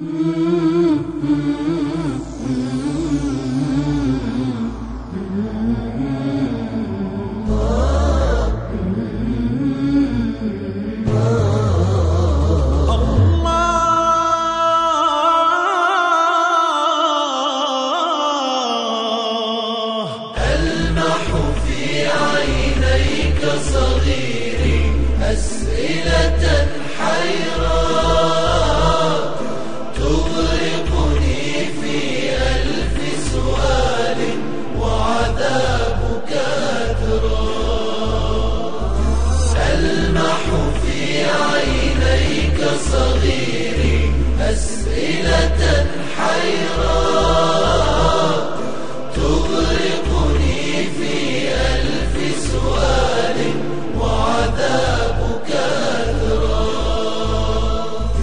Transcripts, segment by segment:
صغيري أسئلة حيرات تغرقني في ألف سؤال وعذابك أدراك. ألمح في عينيك صغيري أسئلة حيرات تغرقني في ألف سؤال وعذابك أدراك.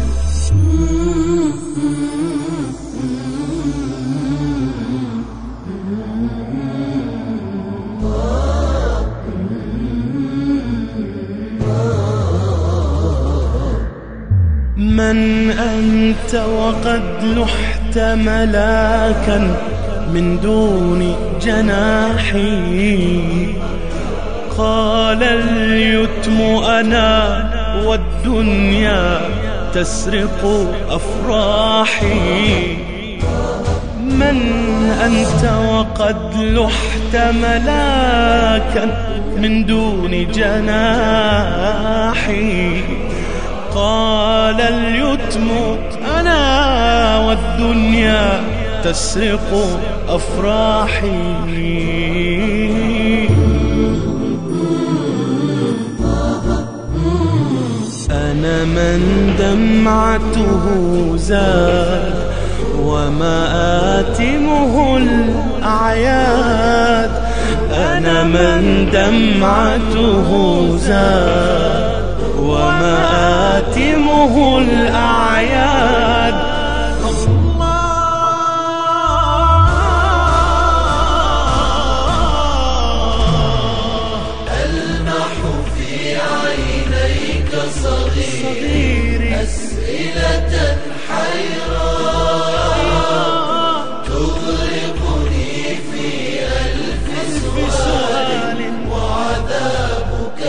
من أنت وقد لحت ملاكا من دون جناحي؟ قال اليتم أنا والدنيا تسرق أفراحي. من أنت وقد لحت ملاكا من دون جناحي؟ قال اليتم أنا والدنيا تسرق أفراحي. أنا من دمعته زاد ومآتمه الأعياد. أنا من دمعته زاد ومآتمه الأعياد. ألمح في عينيك صغيري أسئلة حيرات تغرقني في ألف سؤال وعذابك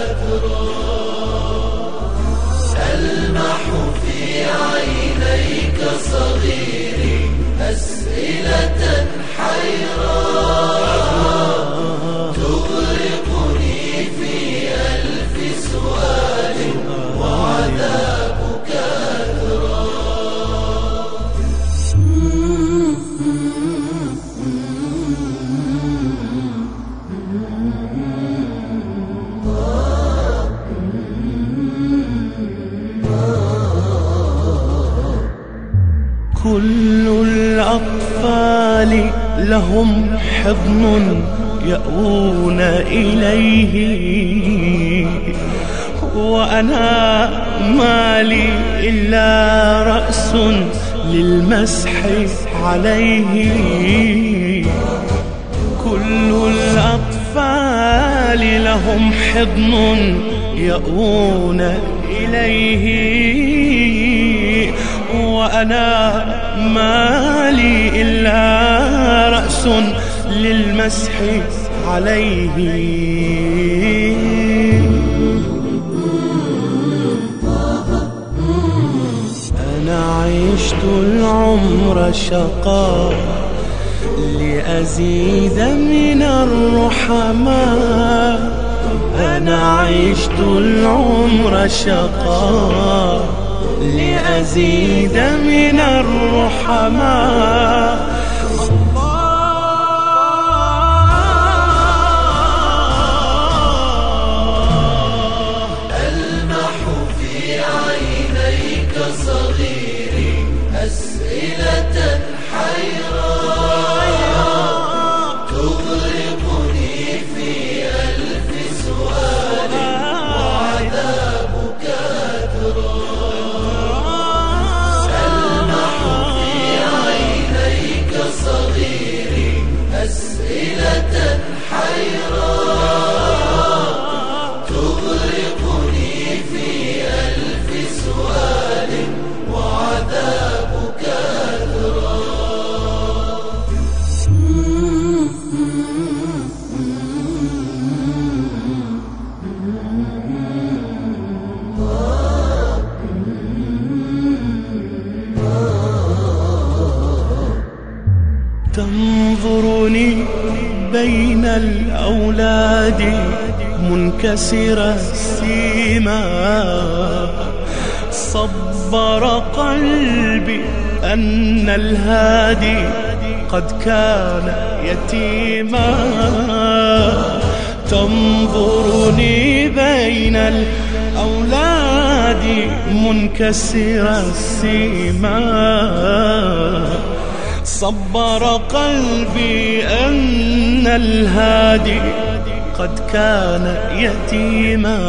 أدراك. ألمح في عينيك صغيري أسئلة حيرات تغرقني في ألف سؤال وعذابك أدراك. كل الأطفال لهم حضن يأوون إليه، وأنا ما لي إلا رأس للمسح عليه. كل الأطفال لهم حضن يأوون إليه، وأنا ما لي إلا رأس للمسح عليه. أنا عشت العمر شقاء لأزيد من الرحماء. أنا عشت العمر شقاء لأزيد من الرحماء. ألمح في عينيك صغيري أسئلة حيرات تغرقني في ألف سؤال وعذابك أدراك. ألمح في عينيك صغيري أسئلة حيرات تغرقني في ألف سؤال وعذابك تنظرني بين الأولاد منكسر السيما. صبر قلبي أن الهادي قد كان يتيما. تنظرني بين الأولاد منكسر السيما. صبر قلبي أن الهادي قد كان يتيما.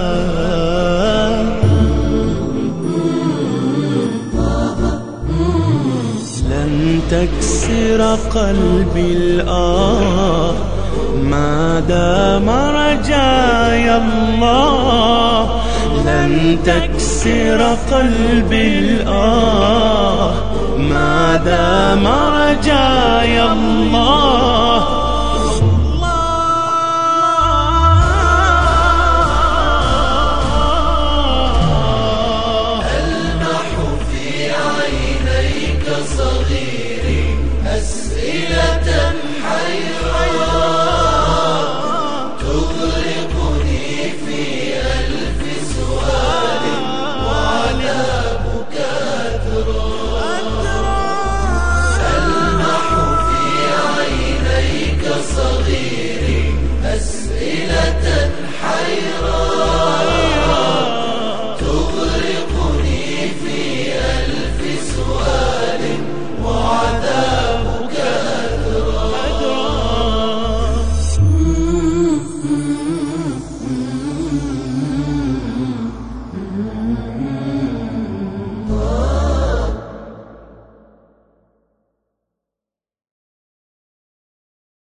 لن تكسر قلبي الآه ما دام رجاي الله. لن تكسر قلبي الآه ما دام رجاي الله. ألمح في عينيك صغير